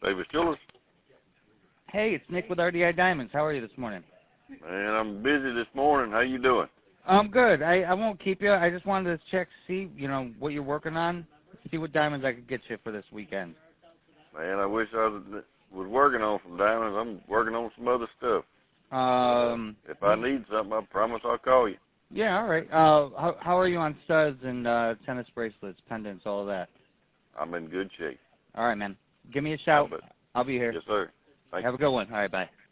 Davis Jewelers. Hey, it's Nick with RDI Diamonds. How are you this morning? Man, I'm busy this morning. How you doing? I'm good. I won't keep you. I just wanted to check, see, what you're working on, see what diamonds I could get you for this weekend. Man, I wish I was working on some diamonds. I'm working on some other stuff. If I need something, I promise I'll call you. Yeah, all right. How are you on studs and tennis bracelets, pendants, all of that? I'm in good shape. All right, man. Give me a shout. I'll be here. Yes, sir. Thank you. Have a good one. All right, bye.